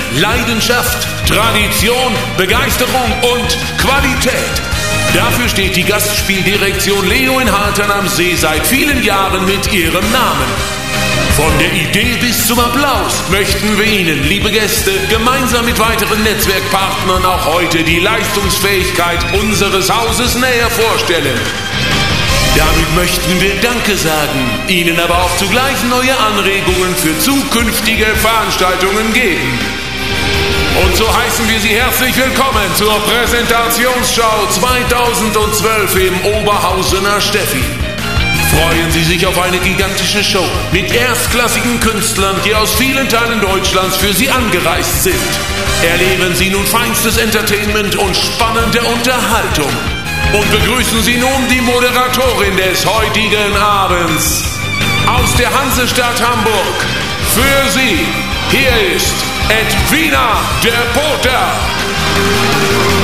Leidenschaft, Tradition, Begeisterung und Qualität. Dafür steht die Gastspieldirektion Leo in Haltern am See seit vielen Jahren mit ihrem Namen. Von der Idee bis zum Applaus möchten wir Ihnen, liebe Gäste, gemeinsam mit weiteren Netzwerkpartnern auch heute die Leistungsfähigkeit unseres Hauses näher vorstellen. Damit möchten wir Danke sagen, Ihnen aber auch zugleich neue Anregungen für zukünftige Veranstaltungen geben. Und so heißen wir Sie herzlich willkommen zur Präsentationsschau 2012 im Oberhausener Steffi. Freuen Sie sich auf eine gigantische Show mit erstklassigen Künstlern, die aus vielen Teilen Deutschlands für Sie angereist sind. Erleben Sie nun feinstes Entertainment und spannende Unterhaltung. Und begrüßen Sie nun die Moderatorin des heutigen Abends. Aus der Hansestadt Hamburg, für Sie, hier ist Edwina de Porter.